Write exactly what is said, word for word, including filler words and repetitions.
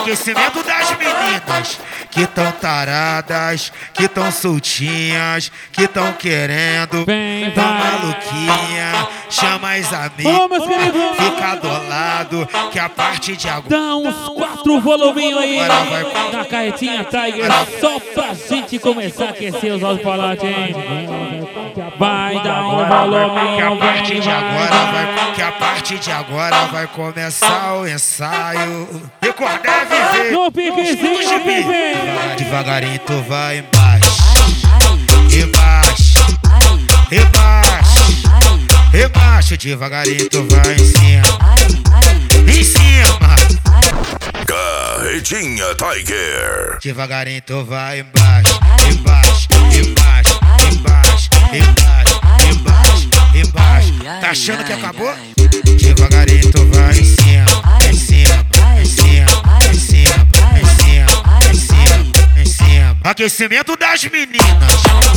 Aquecimento das meninas que tão taradas, que tão soltinhas, que tão querendo, Vem, tão vai. maluquinha. Chama as amigas, Ô, meus queridos. fica do lado, que a partir de agora Dá uns quatro voluminhos aí Agora vai. na carretinha Tiger, só pra gente começar a aquecer os alto-falantes, hein? Vai dar um que a voluminho, partir vem, de agora vai. vai, que a partir de agora vai começar o ensaio. Record é viver No piquezinho, de mim. bebê. Vai devagarinho, tu vai embaixo, embaixo, embaixo, embaixo, devagarinho tu vai em cima, em cima. Carretinha Tiger. Devagarinho tu vai embaixo, embaixo, embaixo, embaixo, embaixo, embaixo, embaixo. Tá achando que acabou? Devagarinho tu vai em cima, em cima, em cima, em cima, em cima, em cima, em cima. Aquecimento das meninas